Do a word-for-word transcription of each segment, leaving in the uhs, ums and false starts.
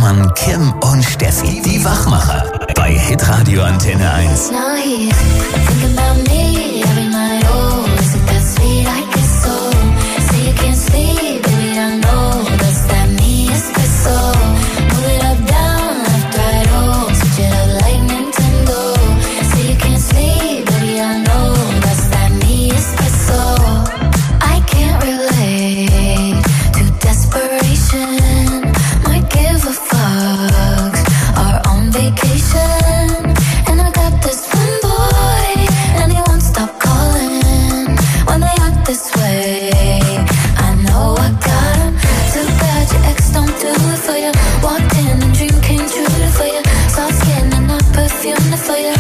Ostermann, Kim und Steffi, die Wachmacher bei Hitradio Antenne eins. Now he's thinking about me every night. Oh, is it that sweet? I guess so. Say you can't sleep, baby, I know that's that me espresso. Move it up, down, left, right, oh, switch it up like Nintendo. Say you can't sleep, baby, I know that's that me espresso. I can't relate to desperation. Might give a fuck. Are on vacation, and I got this one boy, and he won't stop calling when they act this way. I know I got him. Too bad your ex don't do it for you. Walked in and dream came true for you. Soft skin and not perfume for you.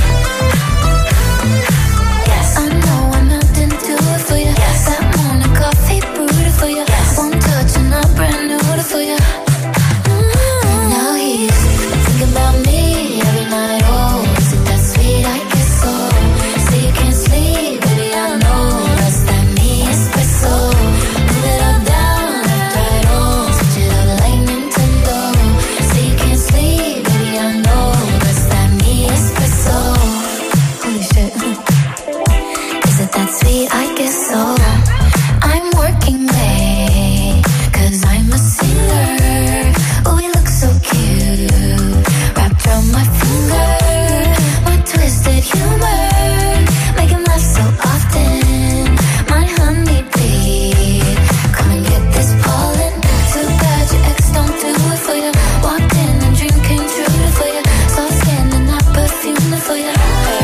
Yes, I know I'm not into it for you. Yes, that morning coffee brewed for you. Yes, one touch and I'm brand new for you. Mm-hmm. Now he's thinking about me every night. Oh, is it that sweet? I guess so. Say you can't sleep, baby, I know that's that me espresso. Move it up, down, left, right, oh, switch it up like Nintendo. Say you can't sleep, baby, I know that's that me espresso. Holy shit. Is it that sweet? I guess so. I'm working late, cause I'm a singer. Oh, we look so cute, wrapped around my finger. My twisted humor, make him laugh so often. My honeybee, come and get this pollen. Too bad your ex don't do it for you. Walked in and dream came true for you. Soft skin and not perfume for you.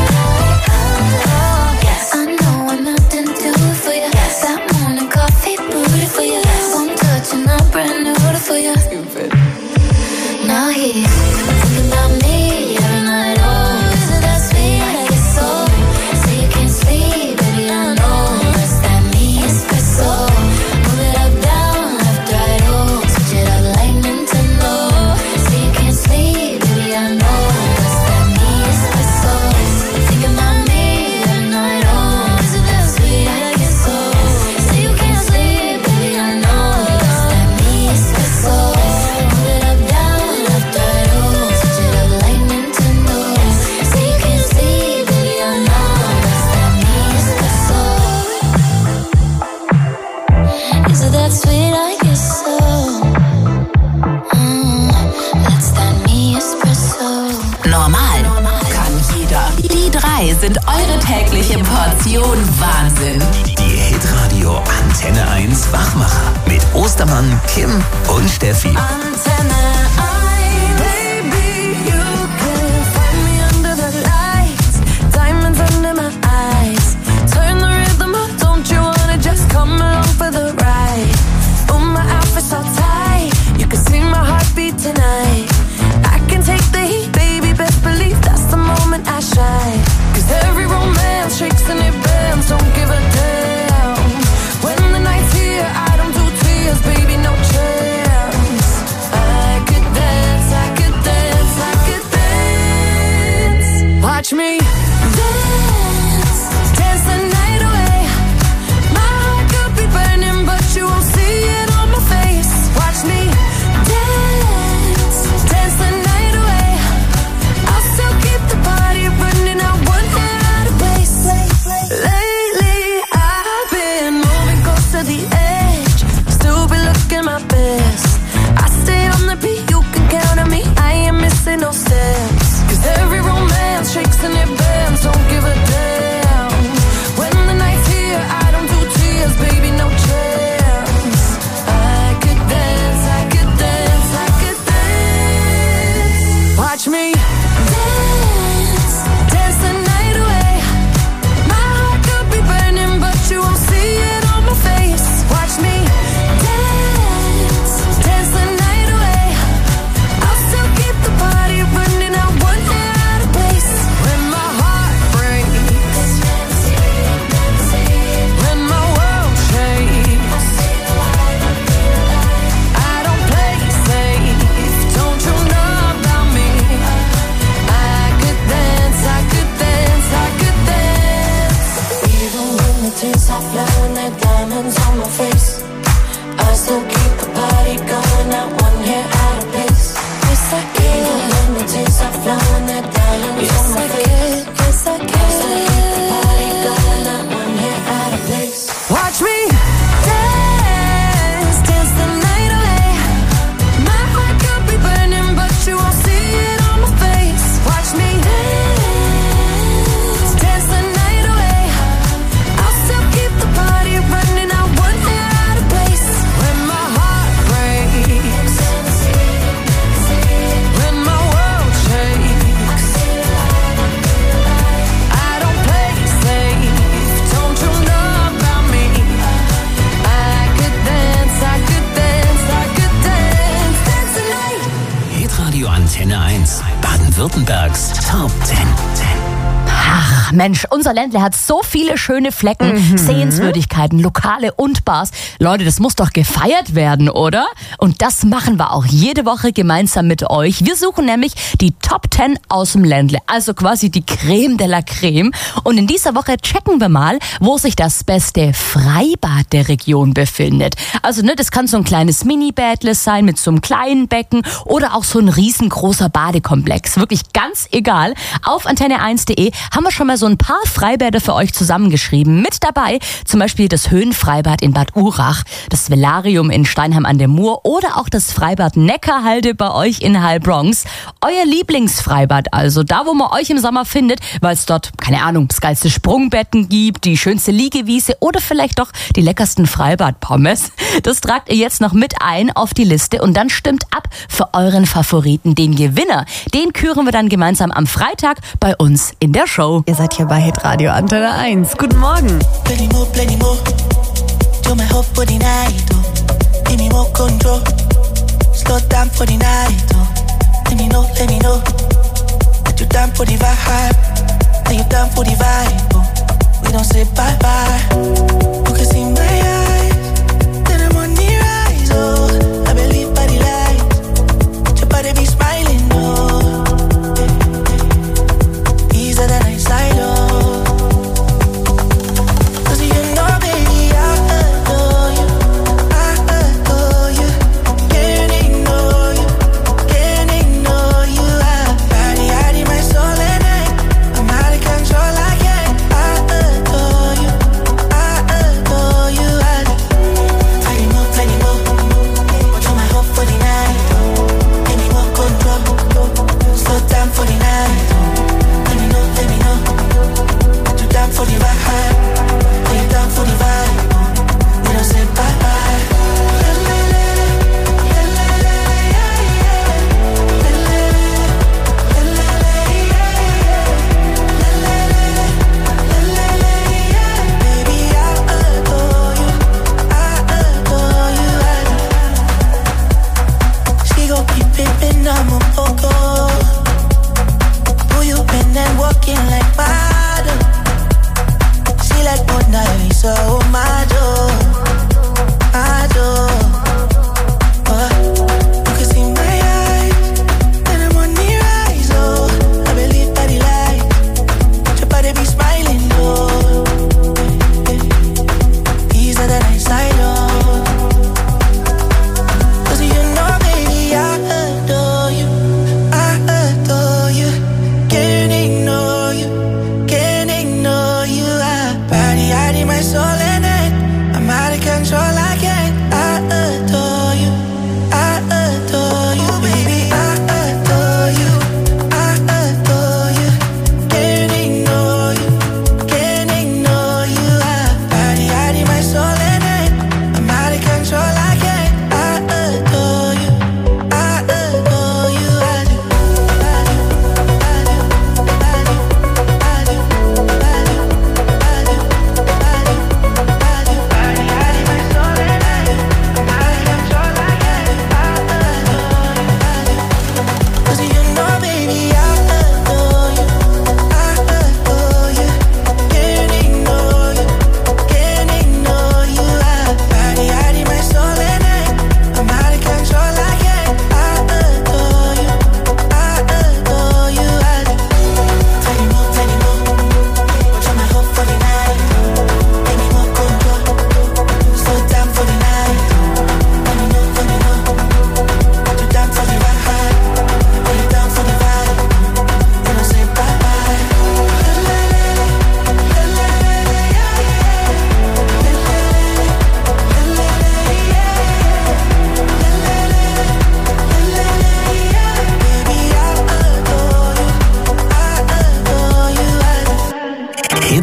Yes, I know I'm not into it for you. Yes, that morning coffee brewed for you. One touch and I'm brand new for you. Now he's thinking about me every night. Oh, is it that sweet? I guess so. Say you can't sleep, baby, I know that's that me espresso. Move it up, down, left, right, oh, switch it up like Nintendo. Say you can't sleep, baby, I know that's that me espresso. Thinking about me every night. Oh, is it that sweet? I guess so. Say you can't sleep, baby, I know that's that me espresso. Move it up, down, left, right, oh, switch it up like Nintendo. Say you can't sleep, baby, I know that's that me espresso. Is it that sweet? I guess so. Mm, that's that me espresso. Normal kann jeder. Die drei sind eure tägliche Portion Wahnsinn. Die Hitradio Antenne eins Wachmacher mit Ostermann, Kim und Steffi. Antenne eins. Baby, you can find me under the lights, diamonds under my eyes. Turn the rhythm up, don't you wanna just come along for the ride? Oh, my outfit's all tight, you can see my heartbeat tonight. I can take the heat, baby, best believe that's the moment I shine. Cause every romance shakes and it bends, don't give a damn. When the night's here, I don't do tears, baby, no chance. I could dance, I could dance, I could dance. Watch me dance, dance the night away. My heart could be burning, but you won't see it on my face. Watch me dance, dance the night away. I'll still keep the party running, I won't get out of place. Lately, I've been moving close to the edge, still be looking my best. I stay on the beat, you can count on me, I ain't missing no steps. Cause every romance shakes and it bends, don't give a damn. When the night's here, I don't do tears, baby, no chance. I could dance, I could dance, I could dance. Watch me dance, dance the night away. My heart could be burning, but you won't see it on my face. Watch me dance, dance the night away. I'll still keep the party running, I won't get out of place. When my heart breaks, when my world shakes, I don't play safe, don't you know about me? Yes, I can, yes, I can. Body got not one hair out of place. Watch me dance, dance the night away. My heart could be burning, but you won't see it on my face. Watch me dance, dance the night away. I'll still keep the party running, not one hair out of place. When my heart breaks, when my world shakes, I don't play safe, don't you know about me? I could dance, I could dance, I could dance, dance the night. Hitradio Antenne eins. Baden-Württembergs Top zehn. Ach Mensch, unser Ländle hat so viele schöne Flecken, mhm. Sehenswürdigkeiten, Lokale und Bars. Leute, das muss doch gefeiert werden, oder? Und das machen wir auch jede Woche gemeinsam mit euch. Wir suchen nämlich die Top zehn aus dem Ländle, also quasi die Creme de la Creme. Und in dieser Woche checken wir mal, wo sich das beste Freibad der Region befindet. Also ne, das kann so ein kleines Mini-Bädle sein mit so einem kleinen Becken oder auch so ein riesengroßer Badekomplex. Wirklich ganz egal. Auf antenne eins punkt de haben wir schon mal so ein paar Freibäder für euch zusammengeschrieben. Mit dabei zum Beispiel das Höhenfreibad in Bad Urach, das Velarium in Steinheim an der Mur oder auch das Freibad Neckarhalde bei euch in Heilbronx. Euer Lieblingsfreibad also, da wo man euch im Sommer findet, weil es dort, keine Ahnung, das geilste Sprungbetten gibt, die schönste Liegewiese oder vielleicht doch die leckersten Freibadpommes. Das tragt ihr jetzt noch mit ein auf die Liste und dann stimmt ab für euren Favoriten. Den Gewinner, den küren wir dann gemeinsam am Freitag bei uns in der Show. Ihr seid hier bei Hitradio Antenne eins. Guten Morgen. Plenty more, plenty more. Do my hope for the night, oh. Give me more control. Slow down for the night, oh. Let me know, let me know. That you down for the vibe. Are you down for the vibe, oh. We don't say bye bye. You can see my eyes. Then I'm on the rise, oh. I believe by the light. Your body be smiling, oh. Easier than I slide, oh.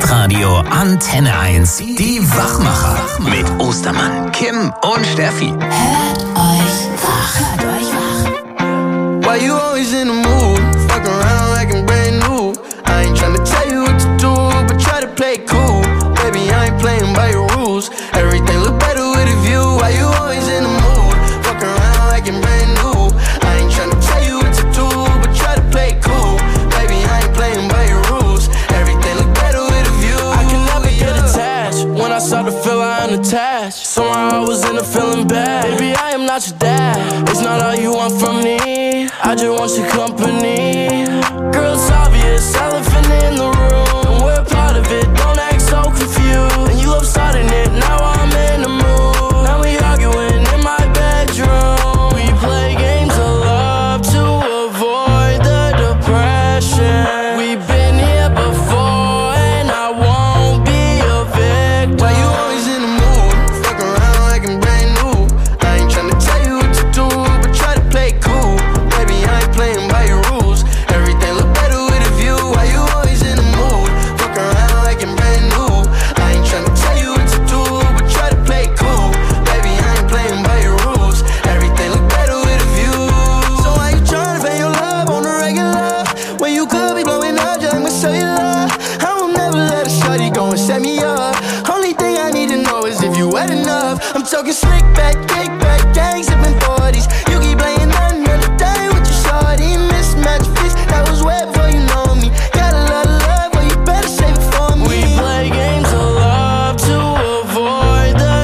Hitradio Antenne eins. Die Wachmacher. Mit Ostermann, Kim und Steffi. Hört euch wach. Hört euch wach. Why you always in the mood? Fuck around like I'm brand new. I ain't tryna tell you what to do, but try to play it cool. Baby, I ain't playing by your rules. Everything look better with a view. Why you always in the mood? Fuck around like I'm brand new. I ain't tryna tell you what to do, but try to play it cool. Baby, I ain't playing by your rules. Everything look better with a view. I can never get attached. When I start to feel I am attached, somehow I was in a feeling bad. Baby, I am not your dad. It's not all you want from me. I just want your company. Girl, it's obvious, elephant in the room, and we're part of it. Don't act so confused. And you love starting it, now I'm in the mood. Now we arguing in my bedroom. We play games of love to avoid the depression. We've been here before, and I won't be a victim. Why you always in the mood? Fuck around like I'm brand new. I ain't tryna tell you what to do, but try to play it cool. Baby, I ain't playing by your rules. Everything look better with a view. Why you always in the mood? Fuck around like I'm brand new. I ain't tryna tell you what to do, but try to play it cool. Baby, I ain't playing by your rules. Everything look better with a view. So why you tryna pay your love on the regular when you could be blowing up just like my cellular? I will never let a shawty go and set me up. Only thing I need to know is if you wet enough. I'm talking slick back, kick back, gang sipping forties. You keep playing another day with your shawty. Mismatch fits, that was wet before you know me. Got a lot of love, but you better save it for me. We play games of love to avoid the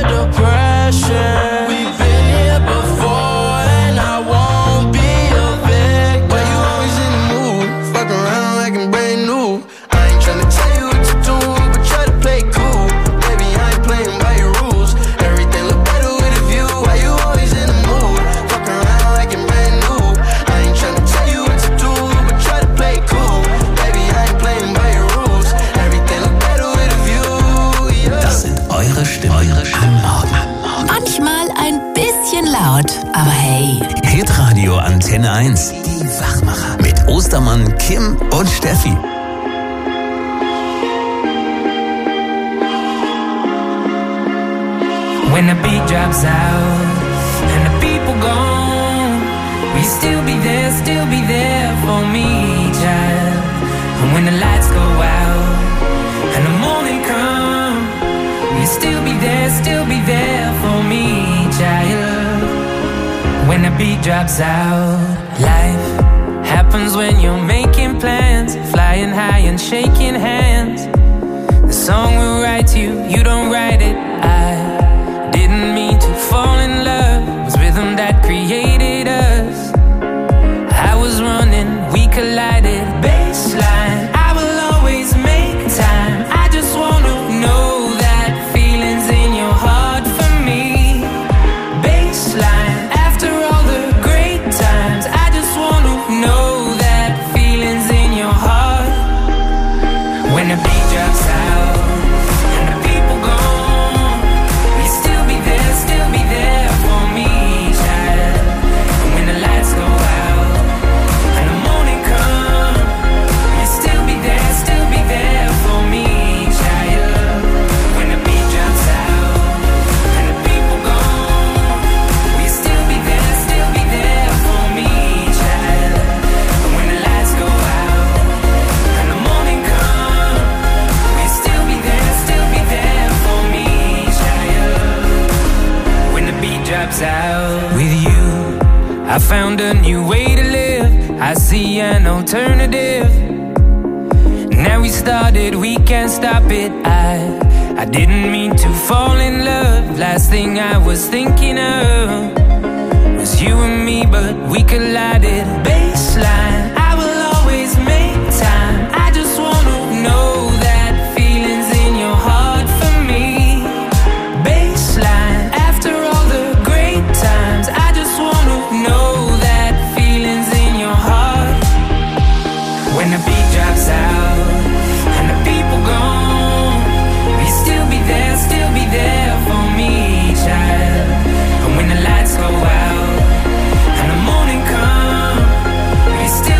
depression. We've been here before, and I won't be a victim. Why you always in the mood? Fuck around like I'm brand new. I ain't tryna tell you what to do, but try to play it cool. Baby, I ain't playing by your rules. Everything look better with a view. Why you always in the mood? Fuck around like I'm brand new. I ain't tryna tell you what to do, but try to play it cool. Baby, I ain't playing by your rules. Everything look better with a view. Yeah. Das sind eure Stimmen eure Stimmen am Morgen. Manchmal ein bisschen laut, aber hey. Hitradio Antenne eins. Die Wachmacher. Mit Ostermann, Kim und Steffi. When the beat drops out and the people gone, will you still be there, still be there for me, child? And when the lights go out and the morning come, will you still be there, still be there for me, child? When the beat drops out, life happens when you're making plans, flying high and shaking hands. The song will write you, you don't write it. I didn't mean to fall in love. It was rhythm that created us. I was running, we collided. Baseline, I will always make time. I just wanna know that feelings in your heart for me. Baseline, after all the great times, I just wanna know that feelings in your heart. When the beat drops out and the people gone, will you still be there, still be there for me, child? And when the lights go out and the morning come, will you still be there, still be there for me, child? When the beat drops out and the people gone, will you still be there, still be there for me, child? And when the lights go out and the morning come, will you still be there, still be there for me, child? When the beat drops out. With you, I found a new way to live. I see an alternative. Now we started, we can't stop it. I, I didn't mean to fall in love. Last thing I was thinking of was you and me, but we collided. Baseline, I will always make time. I just wanna know that feelings in your heart for me. Baseline, after all the great times, I just wanna know that feelings in your heart. When the beat drops out and the people gone, will you still be there, still be there for me, child? And when the lights go out and the morning come, will you still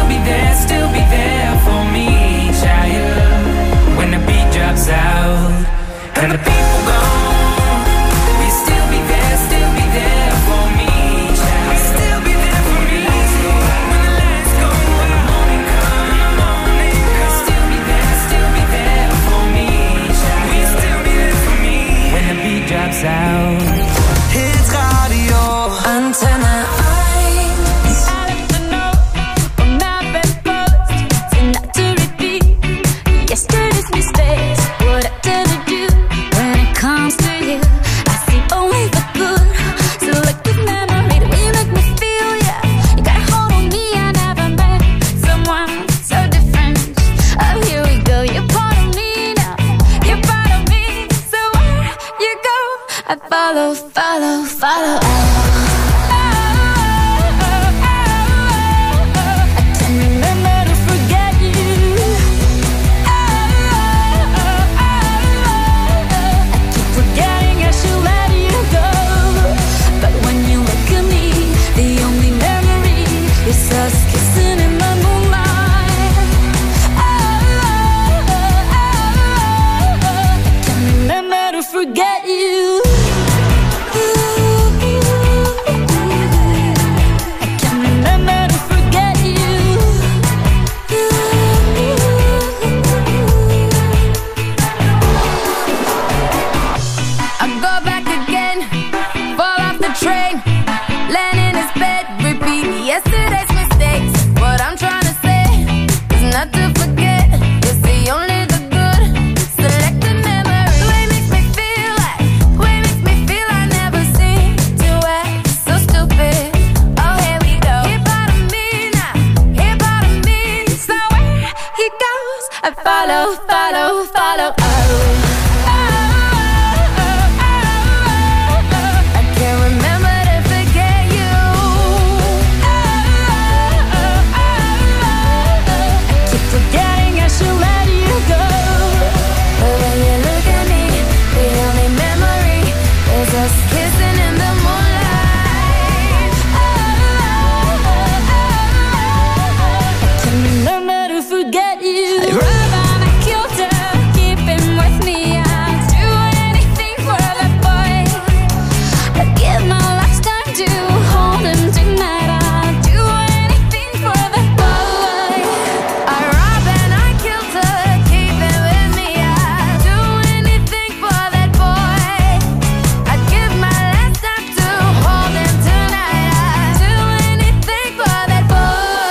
follow, follow, follow. Oh, oh, oh, oh, oh. I can't remember to forget you. Oh, oh, oh, oh, oh. I keep forgetting I should let you go. But when you look at me, the only memory is us kissing in the moonlight. Oh, oh, oh, oh, oh. I can't remember to forget you. I run on my kilter, keep him with me. I'd do anything for that boy. I'd give my lifetime to hold him tonight. I'd do anything for that boy. I rob and I kilter, keep him with me. I'd do anything for that boy. I'd give my last time to hold him tonight. I'd do anything for that boy.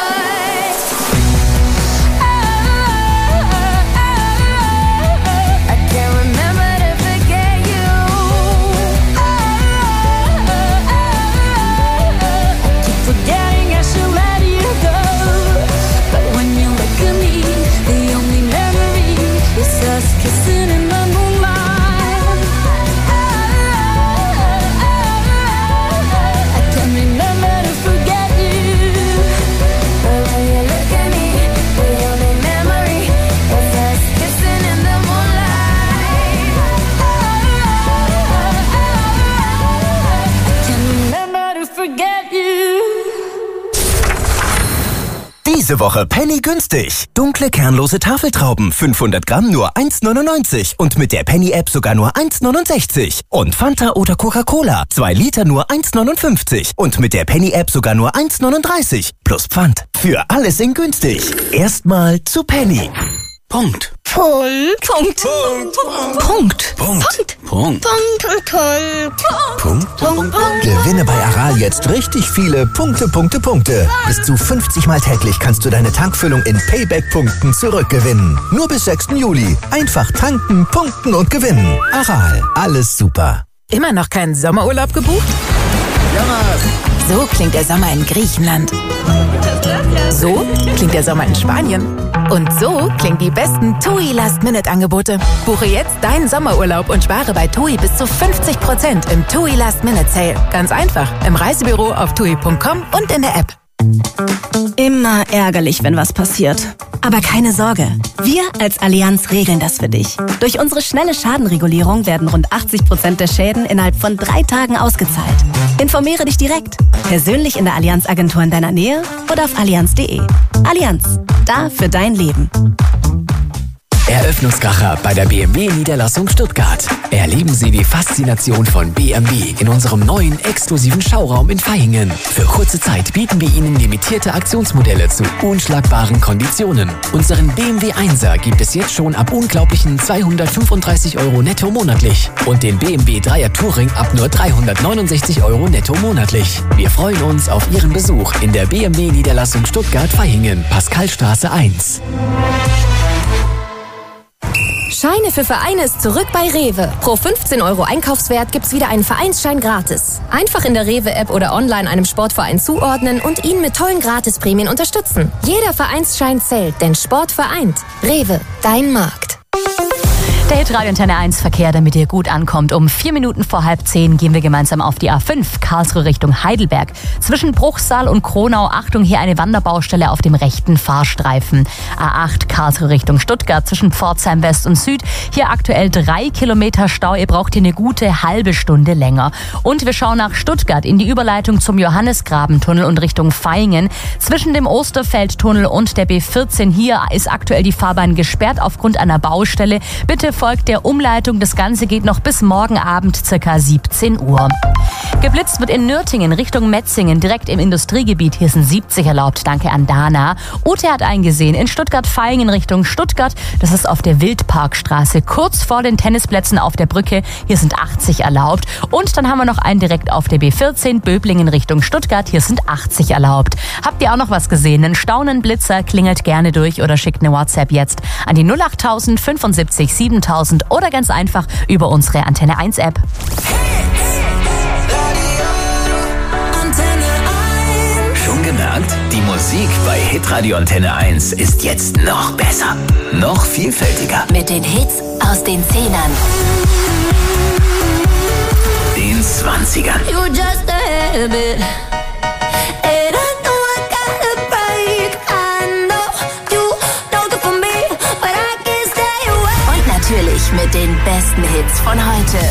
I can't remember to forget you. I keep forgetting I should let you go. But when you look at me, the only memory is us kissing in the moonlight. I can't remember to forget you. But when you look at me, the only memory is us kissing in the moonlight. I can't remember to forget you. Diese Woche Penny günstig. Dunkle kernlose Tafeltrauben, fünfhundert Gramm nur eins neunundneunzig und mit der Penny-App sogar nur eins neunundsechzig. Und Fanta oder Coca-Cola, zwei Liter nur eins neunundfünfzig und mit der Penny-App sogar nur eins neununddreißig. Plus Pfand. Für alles in günstig. Erstmal zu Penny. Punkt. Punkt. Punkt. Punkt. Punkt. Punkt. Punkt. Punkt. Punkt. Gewinne bei Aral jetzt richtig viele Punkte, Punkte, Punkte. Bis zu fünfzig Mal täglich kannst du deine Tankfüllung in Payback-Punkten zurückgewinnen. Nur bis sechsten Juli. Einfach tanken, punkten und gewinnen. Aral, alles super. Immer noch keinen Sommerurlaub gebucht? So klingt der Sommer in Griechenland. So klingt der Sommer in Spanien. Und so klingen die besten TUI Last-Minute-Angebote. Buche jetzt deinen Sommerurlaub und spare bei TUI bis zu fünfzig Prozent im TUI Last-Minute-Sale. Ganz einfach im Reisebüro auf tui punkt com und in der App. Immer ärgerlich, wenn was passiert. Aber keine Sorge, wir als Allianz regeln das für dich. Durch unsere schnelle Schadenregulierung werden rund achtzig Prozent der Schäden innerhalb von drei Tagen ausgezahlt. Informiere dich direkt, persönlich in der Allianz-Agentur in deiner Nähe oder auf allianz punkt de. Allianz, da für dein Leben. Eröffnungskracher bei der B M W-Niederlassung Stuttgart. Erleben Sie die Faszination von B M W in unserem neuen exklusiven Schauraum in Vaihingen. Für kurze Zeit bieten wir Ihnen limitierte Aktionsmodelle zu unschlagbaren Konditionen. Unseren B M W Einser gibt es jetzt schon ab unglaublichen zweihundertfünfunddreißig Euro netto monatlich. Und den B M W Dreier Touring ab nur dreihundertneunundsechzig Euro netto monatlich. Wir freuen uns auf Ihren Besuch in der B M W-Niederlassung Stuttgart-Vaihingen, Pascalstraße eins. Scheine für Vereine ist zurück bei Rewe. Pro fünfzehn Euro Einkaufswert gibt's wieder einen Vereinsschein gratis. Einfach in der Rewe-App oder online einem Sportverein zuordnen und ihn mit tollen Gratisprämien unterstützen. Jeder Vereinsschein zählt, denn Sport vereint. Rewe, dein Markt. Der Hitradio Antenne eins Verkehr, damit ihr gut ankommt. Um vier Minuten vor halb zehn gehen wir gemeinsam auf die A fünf, Karlsruhe Richtung Heidelberg. Zwischen Bruchsal und Kronau, Achtung, hier eine Wanderbaustelle auf dem rechten Fahrstreifen. A acht, Karlsruhe Richtung Stuttgart, zwischen Pforzheim West und Süd. Hier aktuell drei Kilometer Stau, ihr braucht hier eine gute halbe Stunde länger. Und wir schauen nach Stuttgart in die Überleitung zum Johannesgrabentunnel und Richtung Vaihingen. Zwischen dem Osterfeldtunnel und der B vierzehn, hier ist aktuell die Fahrbahn gesperrt aufgrund einer Baustelle. Bitte folgt der Umleitung. Das Ganze geht noch bis morgen Abend circa siebzehn Uhr. Geblitzt wird in Nürtingen Richtung Metzingen, direkt im Industriegebiet. Hier sind siebzig erlaubt. Danke an Dana. Ute hat eingesehen, in Stuttgart-Vaihingen Richtung Stuttgart. Das ist auf der Wildparkstraße, kurz vor den Tennisplätzen auf der Brücke. Hier sind achtzig erlaubt. Und dann haben wir noch einen direkt auf der B vierzehn, Böblingen Richtung Stuttgart. Hier sind achtzig erlaubt. Habt ihr auch noch was gesehen? Einen Staunenblitzer? Klingelt gerne durch oder schickt eine WhatsApp jetzt an die null acht null null fünfundsiebzig siebentausend oder ganz einfach über unsere Antenne eins App. Schon gemerkt? Die Musik Musik bei Hitradio Antenne eins ist jetzt noch besser, noch vielfältiger. Mit den Hits aus den Zehnern, den Zwanzigern You just a habit. And I know I gotta break. I know you don't good for me, but I can't stay away. und natürlich mit den besten Hits von heute.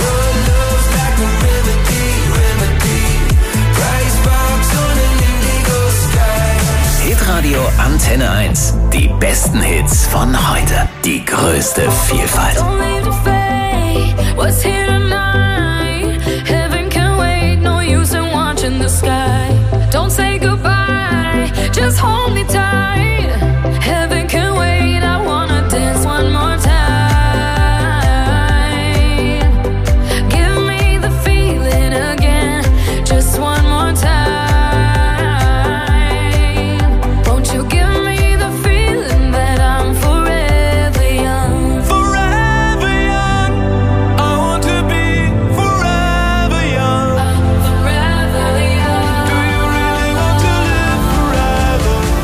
Hitradio Antenne eins. Die besten Hits von heute. Die größte Vielfalt. Don't leave the fate. What's here tonight? Heaven can wait. No use in watching the sky. Don't say goodbye. Just hold me tight. Heaven can wait. I wanna dance one more time. Give me the feeling again. Just one more time. Won't you give me the feeling that I'm forever young? Forever young. I want to be forever young. I'm forever young. Do you really want to live forever?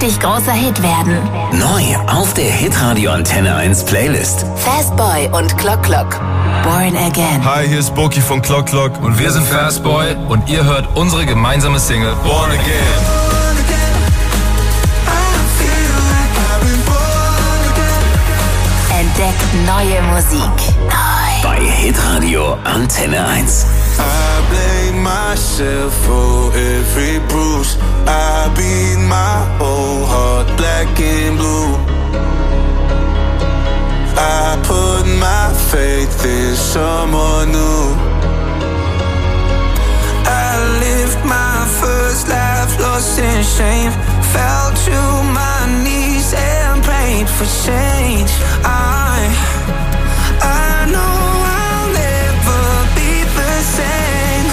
richtig großer Hit werden. Neu auf der Hitradio Antenne eins Playlist. Fastboy und Clock Clock. Born Again. Hi, hier ist Boki von Clock Clock. Und wir sind Fastboy und ihr hört unsere gemeinsame Single Born Again. Entdeckt neue Musik. Neu. Bei Hitradio Antenne eins. I blame myself for every bruise. I beat my whole heart black and blue. I put my faith in someone new. I lived my first life lost in shame. Fell to my knees and prayed for change. I, I know I'll never be the same.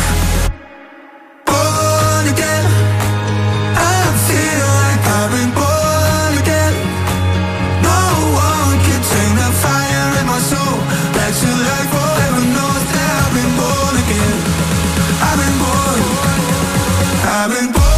Born again, I feel like I've been born again. No one can take the fire in my soul back to life forever. Knows that I've been born again. I've been born, I've been born.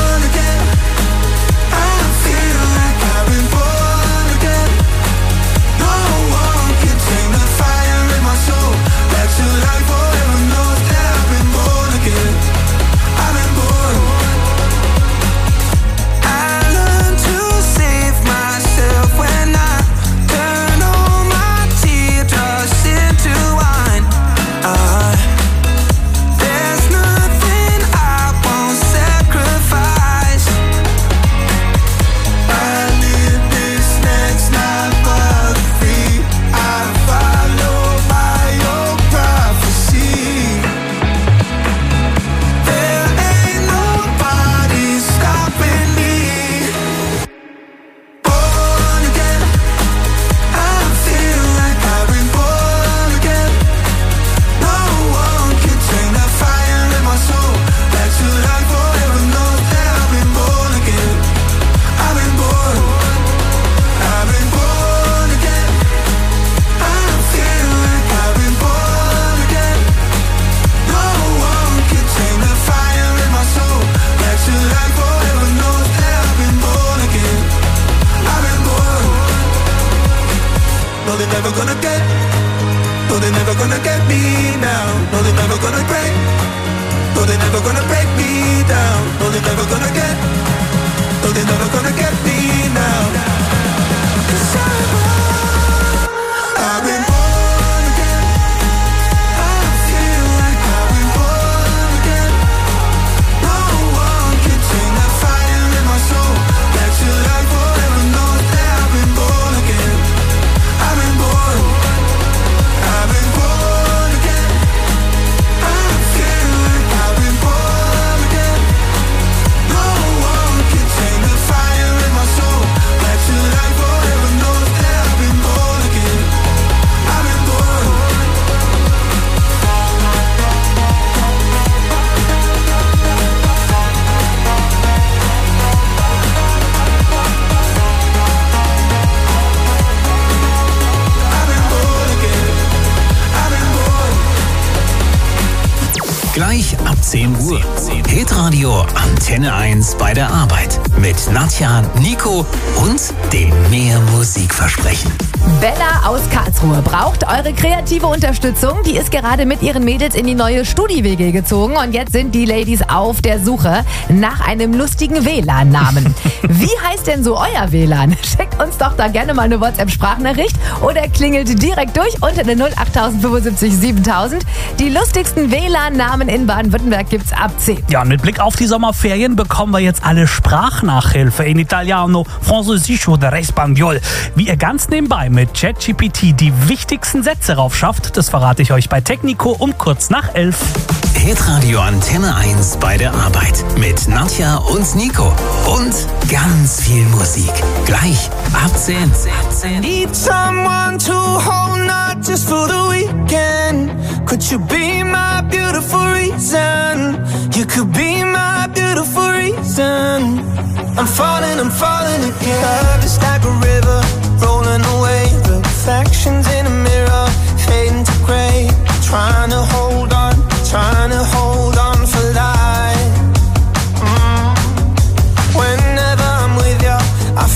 Gleich ab zehn Uhr. Hitradio Antenne eins bei der Arbeit. Mit Nadja, Nico und dem mehr Musikversprechen. Bella aus Karlsruhe braucht eure kreative Unterstützung. Die ist gerade mit ihren Mädels in die neue Studi-W G gezogen. Und jetzt sind die Ladies auf der Suche nach einem lustigen W L A N-Namen. Wie heißt denn so euer W L A N? Schickt uns doch da gerne mal eine WhatsApp-Sprachnachricht oder klingelt direkt durch unter der null acht fünfundsiebzig siebentausend. Die lustigsten W L A N-Namen in Baden-Württemberg gibt's ab zehn. Ja, und mit Blick auf die Sommerferien bekommen wir jetzt alle Sprachnachhilfe in Italiano, Französisch oder Espagnol. Wie ihr ganz nebenbei mit ChatGPT die wichtigsten Sätze raufschafft, das verrate ich euch bei Technico um kurz nach elf. Hitradio Antenne eins bei der Arbeit mit Nadja und Nico. Und ganz viel Musik. Gleich ab zehn. Need someone to hold, not just for the weekend. Could you be my beautiful reason? You could be my beautiful reason. I'm falling, I'm falling again. It's like a river rolling away. Reflections in a mirror, fading to grey. Trying to hold on, trying to hold on for life. Mm. Whenever I'm with you,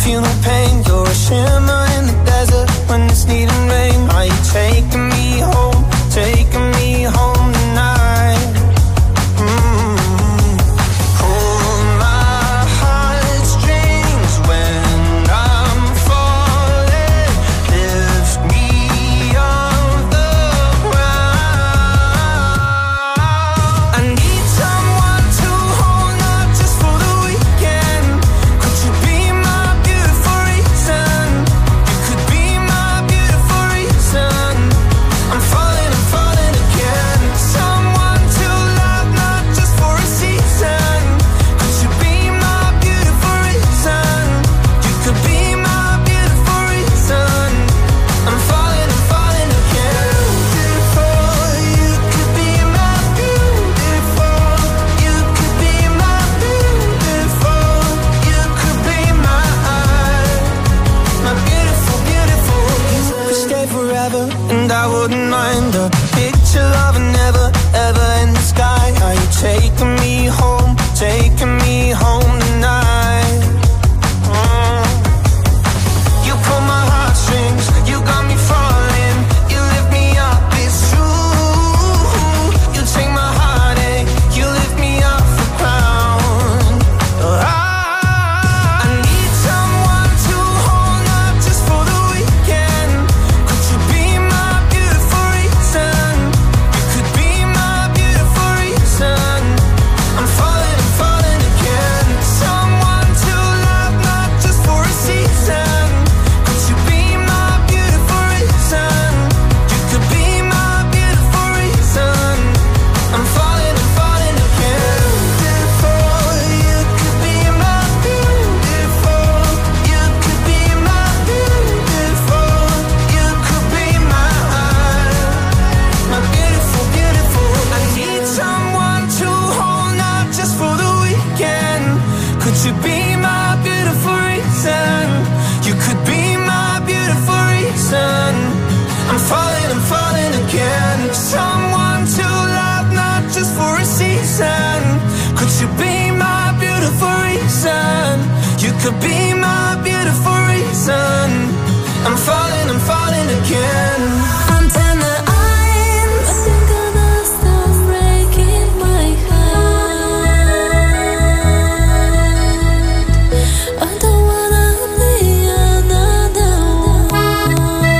feel the pain. You're a shimmer in the desert when it's needing rain. Are you taking me home, taking me home tonight? Mm-hmm. Hold my heartstrings when I'm falling. Lift me off the ground. I need someone to hold, not just for the weekend. Could you be my beautiful reason? You could be my beautiful reason. I'm falling, I'm falling again. Someone to love, not just for a season. Could you be my beautiful reason? You could be my beautiful reason. I'm falling, I'm falling again. Beautiful, you could be my beautiful. You could be my beautiful. You could be my, my beautiful, beautiful. You could stay forever, and I wouldn't mind a picture loving never, ever in the sky. Are you taking me home, taking me home tonight? Mm. You pull my heartstrings, you got me falling. You lift me up, it's true. You take my heartache, you lift me off the ground. I, I need someone to hold, not just for the weekend. Could you be my beautiful reason? You could be my beautiful reason. I'm falling, I'm falling again. Someone to love, not just for a season. Could you be my beautiful reason? You could be my beautiful reason. I'm falling, I'm falling again. Beautiful, you could be my beautiful. You could be my beautiful. You could be my, my beautiful, beautiful. I need someone to hold, not just for the weekend. Could you be my beautiful reason? You could be my beautiful reason. I'm falling, I'm falling again. Someone to love, not just for a season. Could you be my beautiful reason? You could be my beautiful reason. I'm falling, I'm falling again. Antenne eins. Nothing gonna stop breaking my heart. I don't wanna be another one.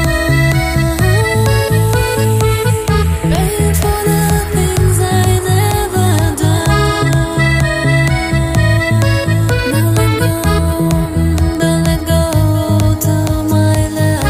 Praying for the things I never done. Don't let go, don't let go to my love.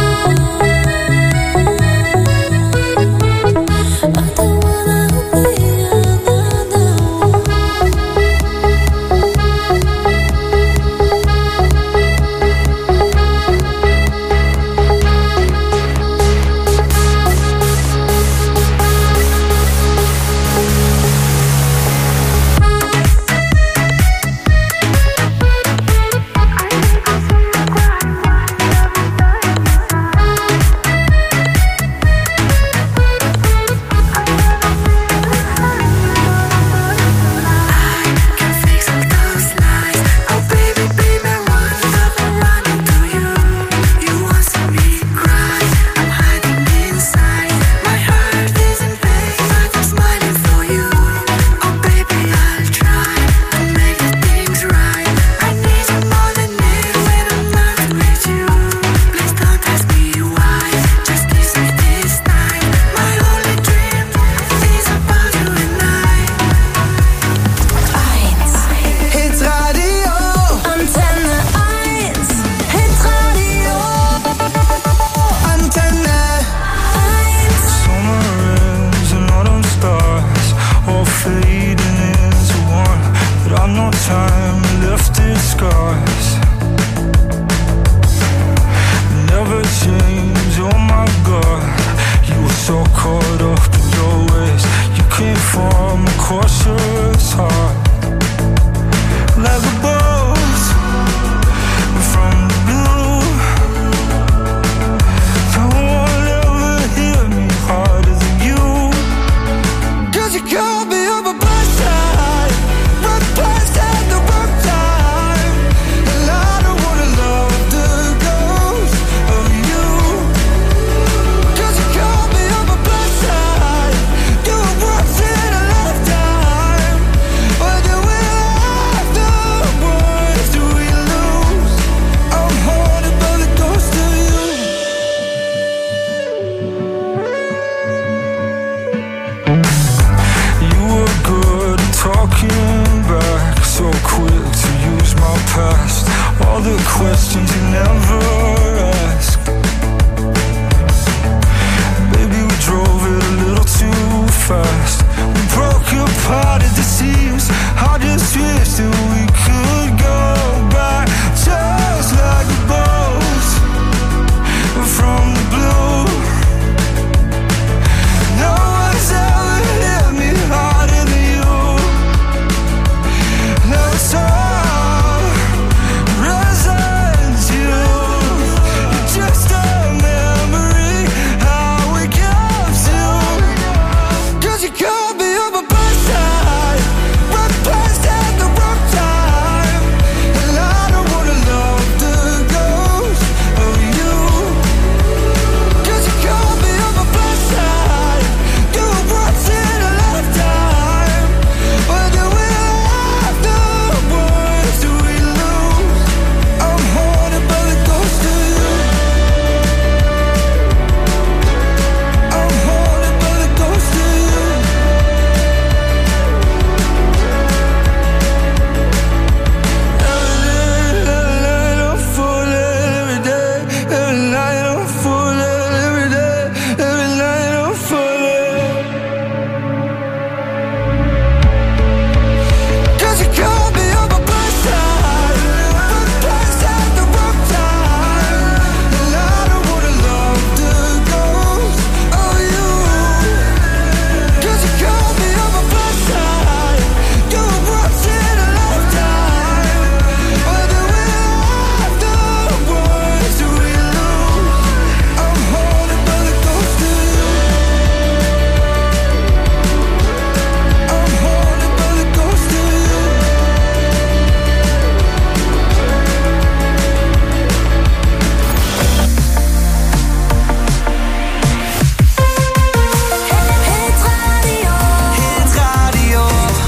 I don't wanna be so quick to use my past, all the questions you never asked. Baby, we drove it a little too fast. We broke apart at the seams. I just wish that we could go back, just like a boat from the blue. No one's ever hit me harder than you. Now it's all residue. You're just a memory I wake up to. 'Cause you called me up a bus side, went past at the wrong time, and I don't wanna love the ghost of you. 'Cause you called me up a bus side, do it once in a lifetime, but do we have the ones do we lose? I'm haunted by the ghost of you. I'm haunted by the ghost of you. Every night I'm falling, every day. Every night I'm falling, every day. Every night I'm falling. 'Cause you called me up a bus side, but passed at the wrong time, and I don't wanna love the ghost of you. 'Cause you called me up a bus side, do it once in a lifetime, but do we have the ones do we lose? I'm haunted by the ghost of you. I'm haunted by the ghost of you. Hit Radio.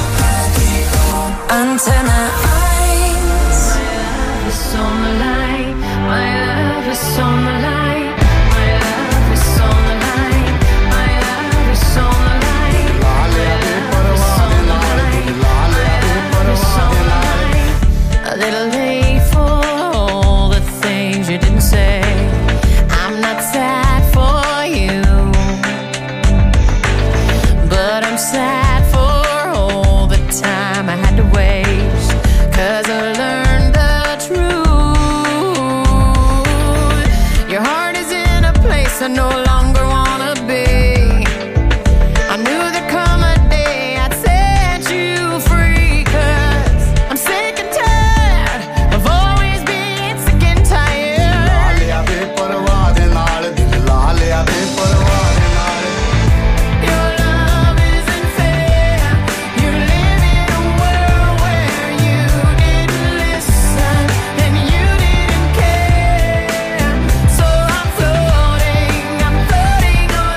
Antenne eins. Is on the line, my love is on the line, my love is on the line, my love is on the line, my love is on the line, my love is on the line. A little late for all the things you didn't say. I'm not sad for you, but I'm sad for all the time I had to waste. 'Cause I learned the truth. Your heart is in a place I no longer wanna be. I knew there'd come a day I'd set you free. 'Cause I'm sick and tired of always being sick and tired. Your love isn't fair. You live in a world where you didn't listen and you didn't care. So I'm floating, I'm floating on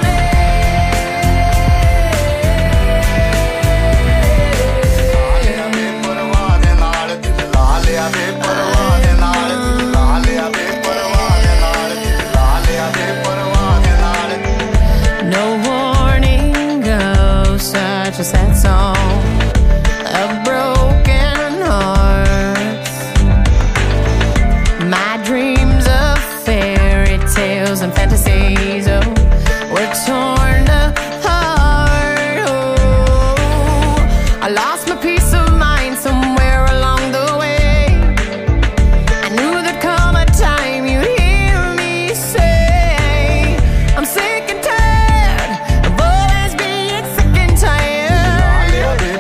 no warning goes such a sad song of broken hearts. My dreams of fairy tales and fantasies, oh, were torn apart. Oh, I lost my peace of mind somewhere along the way. I knew there'd come a time you'd hear me say, I'm sick and tired of always being sick and tired.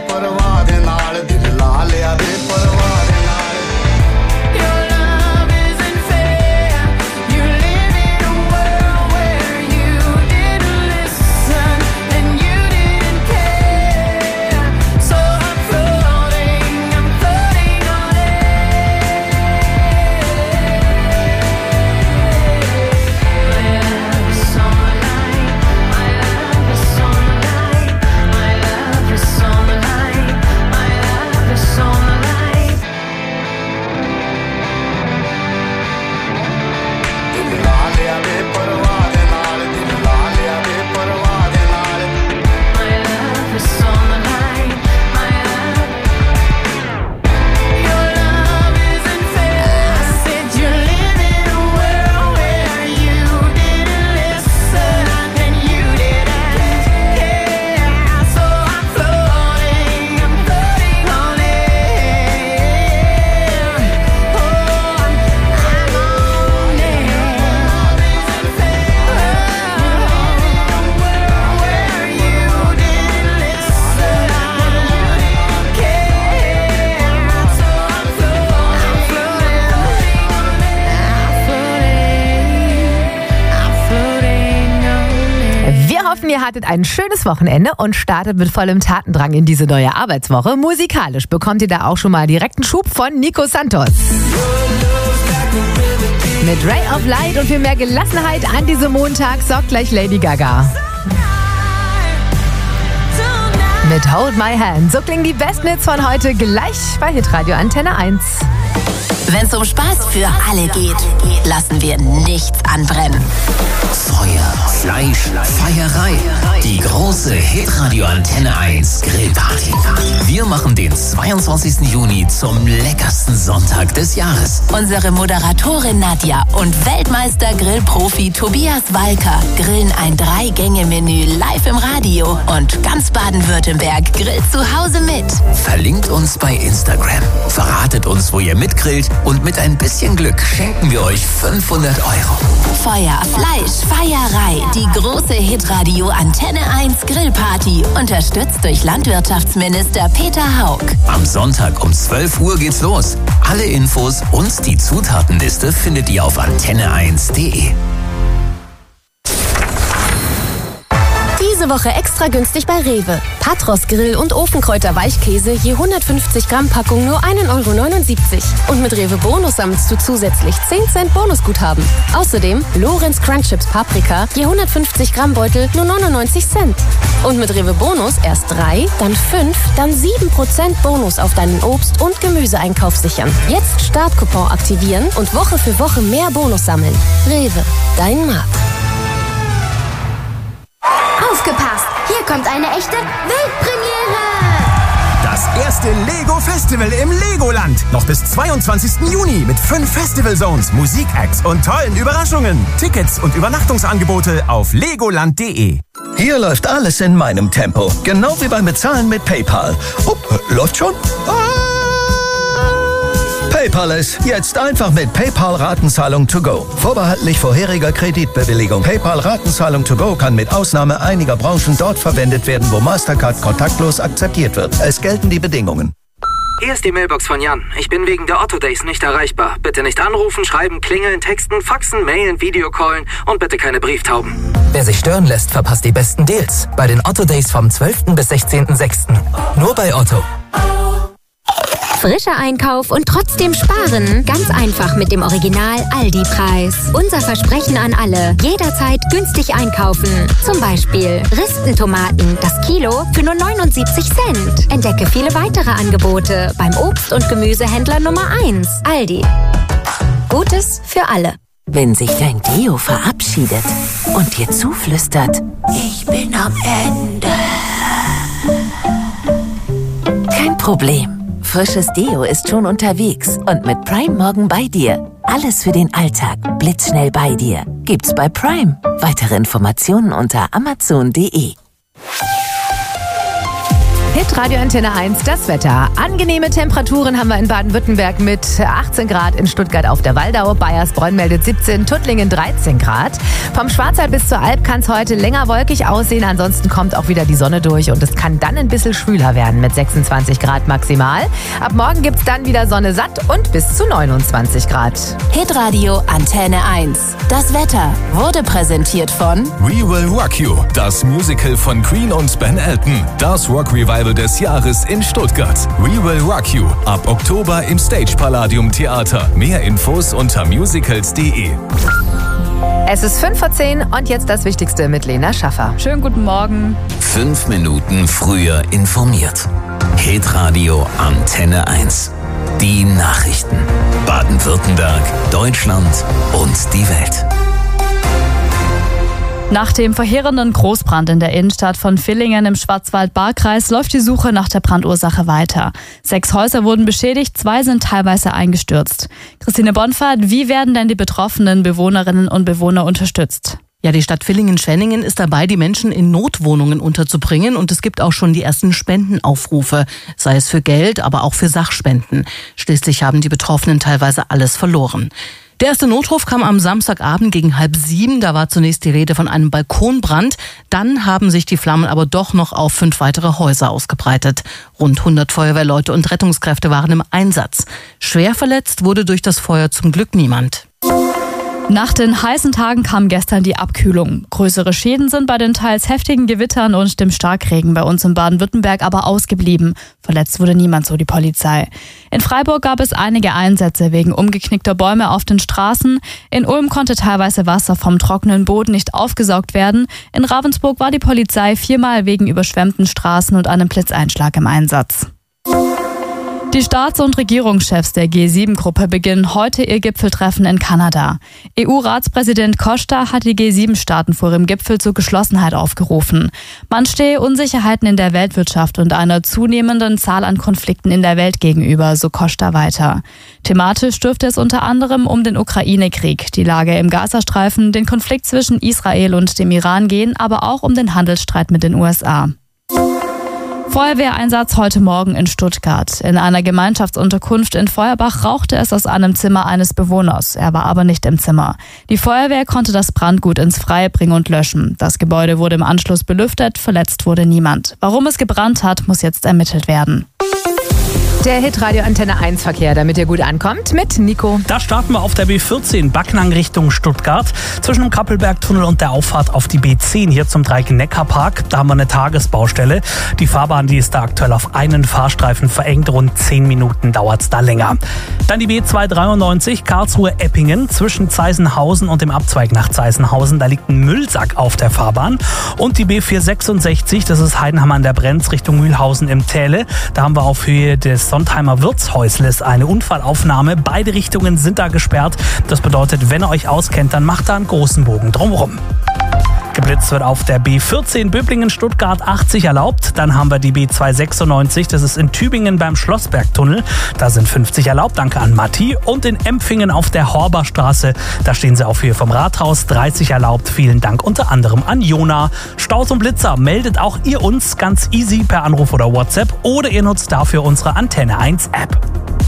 ihr hattet ein schönes Wochenende und startet mit vollem Tatendrang in diese neue Arbeitswoche. Musikalisch bekommt ihr da auch schon mal direkten Schub von Nico Santos. Mit Ray of Light und für mehr Gelassenheit an diesem Montag sorgt gleich Lady Gaga. Mit Hold My Hand. So klingen die besten Hits von heute gleich bei Hitradio Antenne eins. Wenn's um Spaß für alle geht, lassen wir nichts anbrennen. Feuer, Fleisch, Feierei. Die große Hitradio Antenne eins Grillparty. Wir machen den zweiundzwanzigsten Juni zum leckersten Sonntag des Jahres. Unsere Moderatorin Nadja und Weltmeister-Grillprofi Tobias Walker grillen ein Drei-Gänge-Menü live im Radio. Und ganz Baden-Württemberg grillt zu Hause mit. Verlinkt uns bei Instagram. Verratet uns, wo ihr mitgrillt. Und mit ein bisschen Glück schenken wir euch fünfhundert Euro. Feuer, Fleisch, Feierei. Die große Hitradio Antenne eins Grillparty. Unterstützt durch Landwirtschaftsminister Peter Haug. Am Sonntag um zwölf Uhr geht's los. Alle Infos und die Zutatenliste findet ihr auf antenne eins punkt de. Diese Woche extra günstig bei Rewe. Patros Grill- und Ofenkräuter Weichkäse je hundertfünfzig Gramm Packung nur ein Euro neunundsiebzig. Und mit Rewe Bonus sammelst du zusätzlich zehn Cent Bonusguthaben. Außerdem Lorenz Crunchips Paprika je hundertfünfzig Gramm Beutel nur neunundneunzig Cent. Und mit Rewe Bonus erst drei, dann fünf, dann sieben Prozent Bonus auf deinen Obst- und Gemüseeinkauf sichern. Jetzt Startcoupon aktivieren und Woche für Woche mehr Bonus sammeln. Rewe, dein Markt. Aufgepasst! Hier kommt eine echte Weltpremiere! Das erste Lego-Festival im Legoland. Noch bis zweiundzwanzigsten Juni mit fünf Festival-Zones, Musikacts und tollen Überraschungen. Tickets und Übernachtungsangebote auf legoland punkt de. Hier läuft alles in meinem Tempo. Genau wie beim Bezahlen mit PayPal. Oh, läuft schon? Ah! PayPal ist jetzt einfach mit PayPal-Ratenzahlung to go. Vorbehaltlich vorheriger Kreditbewilligung. PayPal-Ratenzahlung to go kann mit Ausnahme einiger Branchen dort verwendet werden, wo Mastercard kontaktlos akzeptiert wird. Es gelten die Bedingungen. Hier ist die Mailbox von Jan. Ich bin wegen der Otto Days nicht erreichbar. Bitte nicht anrufen, schreiben, klingeln, texten, faxen, mailen, Videocallen und bitte keine Brieftauben. Wer sich stören lässt, verpasst die besten Deals. Bei den Otto Days vom zwölften bis sechzehnten sechsten Nur bei Otto. Frischer Einkauf und trotzdem sparen. Ganz einfach mit dem Original Aldi-Preis. Unser Versprechen an alle. Jederzeit günstig einkaufen. Zum Beispiel Ristentomaten, das Kilo für nur neunundsiebzig Cent. Entdecke viele weitere Angebote beim Obst- und Gemüsehändler Nummer eins. Aldi. Gutes für alle. Wenn sich dein Deo verabschiedet und dir zuflüstert, ich bin am Ende. Kein Problem. Frisches Deo ist schon unterwegs und mit Prime morgen bei dir. Alles für den Alltag, blitzschnell bei dir. Gibt's bei Prime. Weitere Informationen unter amazon punkt de. Hitradio Antenne eins, das Wetter. Angenehme Temperaturen haben wir in Baden-Württemberg mit achtzehn Grad, in Stuttgart auf der Waldau, Bayersbronn meldet siebzehn, Tuttlingen dreizehn Grad. Vom Schwarzwald bis zur Alp kann es heute länger wolkig aussehen, ansonsten kommt auch wieder die Sonne durch und es kann dann ein bisschen schwüler werden mit sechsundzwanzig Grad maximal. Ab morgen gibt's dann wieder Sonne satt und bis zu neunundzwanzig Grad. Hitradio Antenne eins. Das Wetter wurde präsentiert von We Will Rock You, das Musical von Queen und Ben Elton. Das Rock Revival des Jahres in Stuttgart. We Will Rock You. Ab Oktober im Stage Palladium Theater. Mehr Infos unter musicals punkt de. Es ist fünf vor zehn und jetzt das Wichtigste mit Lena Schaffer. Schönen guten Morgen. Fünf Minuten früher informiert. Hitradio Antenne eins. Die Nachrichten. Baden-Württemberg, Deutschland und die Welt. Nach dem verheerenden Großbrand in der Innenstadt von Villingen im Schwarzwald-Baar-Kreis läuft die Suche nach der Brandursache weiter. Sechs Häuser wurden beschädigt, zwei sind teilweise eingestürzt. Christine Bonfahrt, wie werden denn die betroffenen Bewohnerinnen und Bewohner unterstützt? Ja, die Stadt Villingen-Schwenningen ist dabei, die Menschen in Notwohnungen unterzubringen und es gibt auch schon die ersten Spendenaufrufe, sei es für Geld, aber auch für Sachspenden. Schließlich haben die Betroffenen teilweise alles verloren. Der erste Notruf kam am Samstagabend gegen halb sieben. Da war zunächst die Rede von einem Balkonbrand. Dann haben sich die Flammen aber doch noch auf fünf weitere Häuser ausgebreitet. Rund hundert Feuerwehrleute und Rettungskräfte waren im Einsatz. Schwer verletzt wurde durch das Feuer zum Glück niemand. Nach den heißen Tagen kam gestern die Abkühlung. Größere Schäden sind bei den teils heftigen Gewittern und dem Starkregen bei uns in Baden-Württemberg aber ausgeblieben. Verletzt wurde niemand, so die Polizei. In Freiburg gab es einige Einsätze wegen umgeknickter Bäume auf den Straßen. In Ulm konnte teilweise Wasser vom trockenen Boden nicht aufgesaugt werden. In Ravensburg war die Polizei viermal wegen überschwemmten Straßen und einem Blitzeinschlag im Einsatz. Die Staats- und Regierungschefs der G sieben Gruppe beginnen heute ihr Gipfeltreffen in Kanada. E U-Ratspräsident Costa hat die G sieben Staaten vor dem Gipfel zur Geschlossenheit aufgerufen. Man stehe Unsicherheiten in der Weltwirtschaft und einer zunehmenden Zahl an Konflikten in der Welt gegenüber, so Costa weiter. Thematisch dürfte es unter anderem um den Ukraine-Krieg, die Lage im Gazastreifen, den Konflikt zwischen Israel und dem Iran gehen, aber auch um den Handelsstreit mit den U S A. Feuerwehreinsatz heute Morgen in Stuttgart. In einer Gemeinschaftsunterkunft in Feuerbach rauchte es aus einem Zimmer eines Bewohners. Er war aber nicht im Zimmer. Die Feuerwehr konnte das Brandgut ins Freie bringen und löschen. Das Gebäude wurde im Anschluss belüftet, verletzt wurde niemand. Warum es gebrannt hat, muss jetzt ermittelt werden. Der Hitradio Antenne eins Verkehr, damit ihr gut ankommt, mit Nico. Da starten wir auf der B vierzehn, Backnang Richtung Stuttgart. Zwischen dem Kappelbergtunnel und der Auffahrt auf die B zehn hier zum Dreieck-Neckar-Park. Da haben wir eine Tagesbaustelle. Die Fahrbahn, die ist da aktuell auf einen Fahrstreifen verengt. Rund zehn Minuten dauert es da länger. Dann die B zweihundertdreiundneunzig, Karlsruhe-Eppingen. Zwischen Zeisenhausen und dem Abzweig nach Zeisenhausen. Da liegt ein Müllsack auf der Fahrbahn. Und die B vierhundertsechsundsechzig, das ist Heidenhammer an der Brenz Richtung Mühlhausen im Täle. Da haben wir auf Höhe des Sontheimer Wirtshäusles eine Unfallaufnahme. Beide Richtungen sind da gesperrt. Das bedeutet, wenn ihr euch auskennt, dann macht da einen großen Bogen drumherum. Geblitzt wird auf der B vierzehn Böblingen-Stuttgart achtzig erlaubt. Dann haben wir die B zweihundertsechsundneunzig, das ist in Tübingen beim Schlossbergtunnel. Da sind fünfzig erlaubt, danke an Matti. Und in Empfingen auf der Horberstraße, da stehen sie auf Höhe vom Rathaus, dreißig erlaubt. Vielen Dank unter anderem an Jona. Staus und Blitzer meldet auch ihr uns ganz easy per Anruf oder WhatsApp oder ihr nutzt dafür unsere Antenne eins App.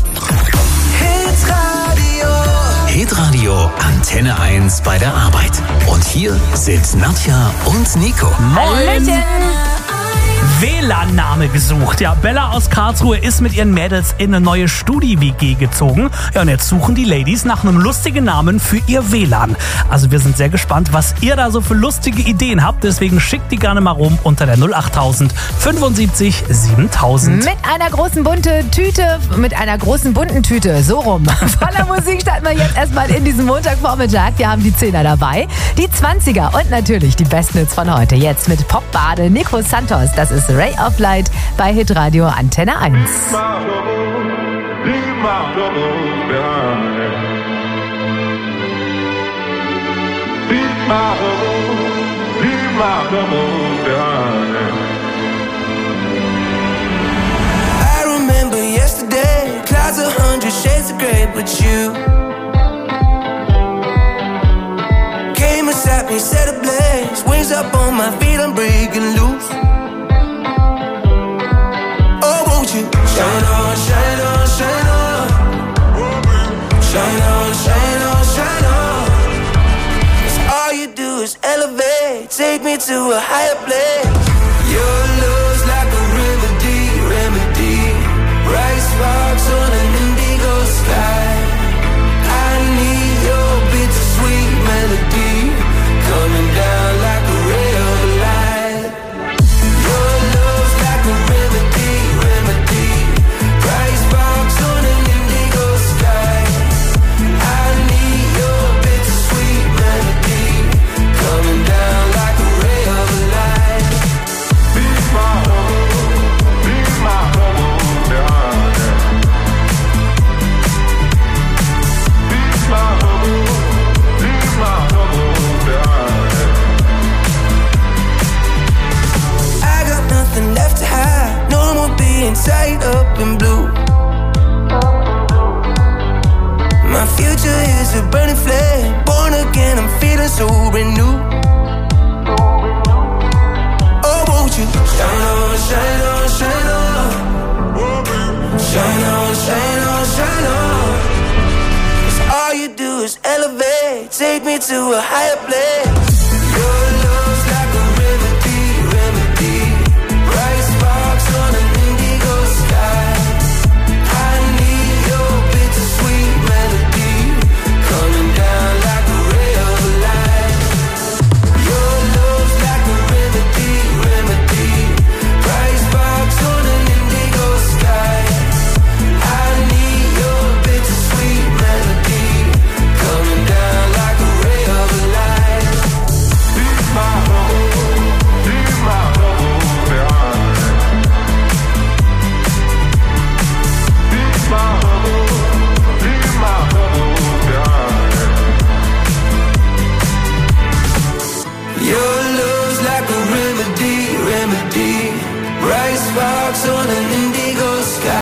Hitradio Antenne eins bei der Arbeit. Und hier sind Nadja und Nico. Moin! W L A N-Name gesucht. Ja, Bella aus Karlsruhe ist mit ihren Mädels in eine neue Studi-W G gezogen. Ja, und jetzt suchen die Ladies nach einem lustigen Namen für ihr W L A N. Also wir sind sehr gespannt, was ihr da so für lustige Ideen habt. Deswegen schickt die gerne mal rum unter der null achttausend fünfundsiebzig siebentausend. Mit einer großen bunte Tüte, mit einer großen bunten Tüte, so rum. Voller Musik starten wir jetzt erstmal in diesen Montagvormittag. Wir haben die Zehner dabei, die Zwanziger und natürlich die besten Hits von heute. Jetzt mit Popbade Nico Santos. Das ist Ray of Light bei Hitradio Antenne eins. I remember yesterday, clouds a hundred shades of grey, but you came and sat me, set ablaze, wings up on my feet, I'm breaking loose. Shine on, shine on, shine on. Shine on, shine on, shine on. 'Cause all you do is elevate, take me to a higher place. Your love's like a remedy, remedy. Bright sparks on an indigo sky. I need your bittersweet melody coming down like a ray of light. Your love's like a remedy, remedy. Bright sparks on an indigo sky. I need your bittersweet melody coming down like a ray of light. Be my home, be my home, behind it. Be my home, be my home, behind it. I got nothing left to hide, no more being tied up in blue. My future is a burning flame, born again, I'm feeling so renewed. Oh, won't you shine on, shine on, shine on. Shine on, shine on, shine on. 'Cause all you do is elevate, take me to a higher place. Your love's like a remedy, remedy. Bright sparks on an indigo sky. I need your bittersweet melody coming down like a sparks on a new